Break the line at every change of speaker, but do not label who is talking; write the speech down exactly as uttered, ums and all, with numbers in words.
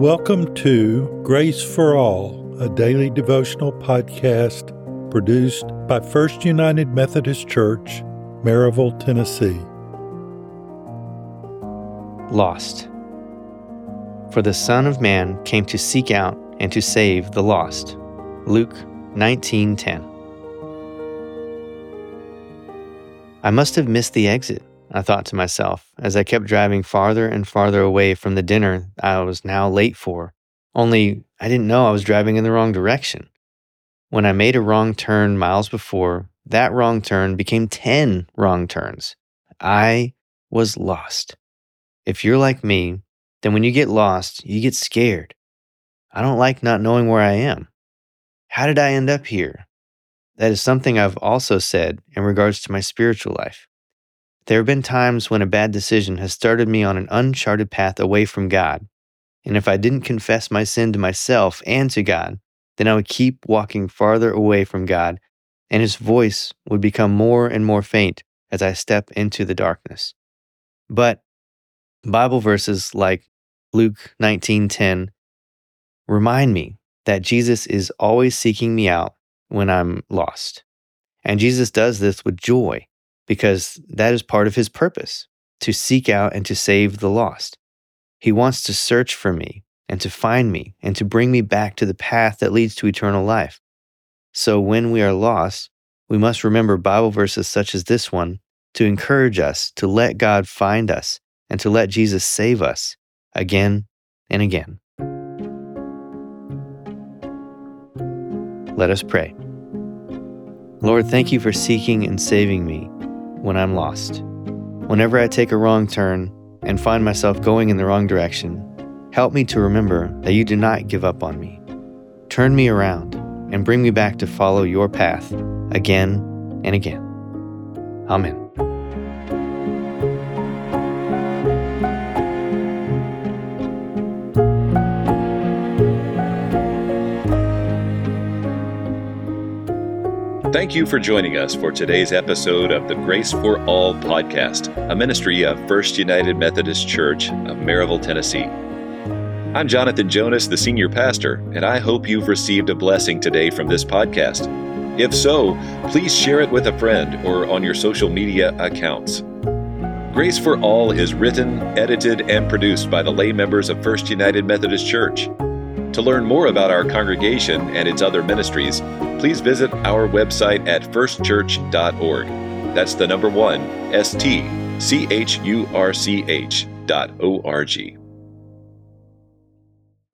Welcome to Grace for All, a daily devotional podcast produced by First United Methodist Church, Maryville, Tennessee.
Lost. For the Son of Man came to seek out and to save the lost. Luke nineteen ten. I must have missed the exit, I thought to myself, as I kept driving farther and farther away from the dinner I was now late for, only I didn't know I was driving in the wrong direction. When I made a wrong turn miles before, that wrong turn became ten wrong turns. I was lost. If you're like me, then when you get lost, you get scared. I don't like not knowing where I am. How did I end up here? That is something I've also said in regards to my spiritual life. There have been times when a bad decision has started me on an uncharted path away from God, and if I didn't confess my sin to myself and to God, then I would keep walking farther away from God, and His voice would become more and more faint as I step into the darkness. But Bible verses like Luke nineteen ten remind me that Jesus is always seeking me out when I'm lost. And Jesus does this with joy, because that is part of His purpose, to seek out and to save the lost. He wants to search for me and to find me and to bring me back to the path that leads to eternal life. So when we are lost, we must remember Bible verses such as this one to encourage us to let God find us and to let Jesus save us again and again. Let us pray. Lord, thank you for seeking and saving me when I'm lost. Whenever I take a wrong turn and find myself going in the wrong direction, help me to remember that you do not give up on me. Turn me around and bring me back to follow your path again and again. Amen.
Thank you for joining us for today's episode of the Grace for All podcast, a ministry of First United Methodist Church of Maryville, Tennessee. I'm Jonathan Jonas, the senior pastor, and I hope you've received a blessing today from this podcast. If so, please share it with a friend or on your social media accounts. Grace for All is written, edited, and produced by the lay members of First United Methodist Church. To learn more about our congregation and its other ministries, please visit our website at first church dot org. That's the number one, S T C H U R C H dot O R G.